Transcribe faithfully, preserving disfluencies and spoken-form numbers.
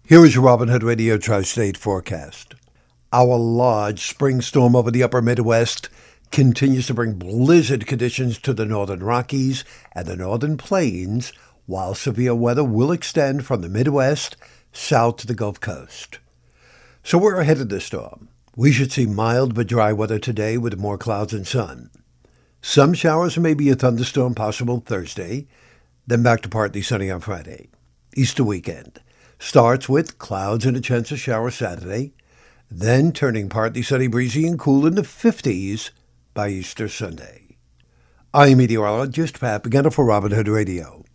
Here is your Robin Hood Radio Tri-State forecast. Our large spring storm over the upper Midwest continues to bring blizzard conditions to the northern Rockies and the northern plains, while severe weather will extend from the Midwest south to the Gulf Coast. So we're ahead of the storm. We should see mild but dry weather today with more clouds and sun. Some showers and maybe a thunderstorm possible Thursday, then back to partly sunny on Friday. Easter weekend starts with clouds and a chance of shower Saturday, then turning partly sunny, breezy, and cool in the fifties by Easter Sunday. I'm meteorologist Pat Pagano for Robin Hood Radio.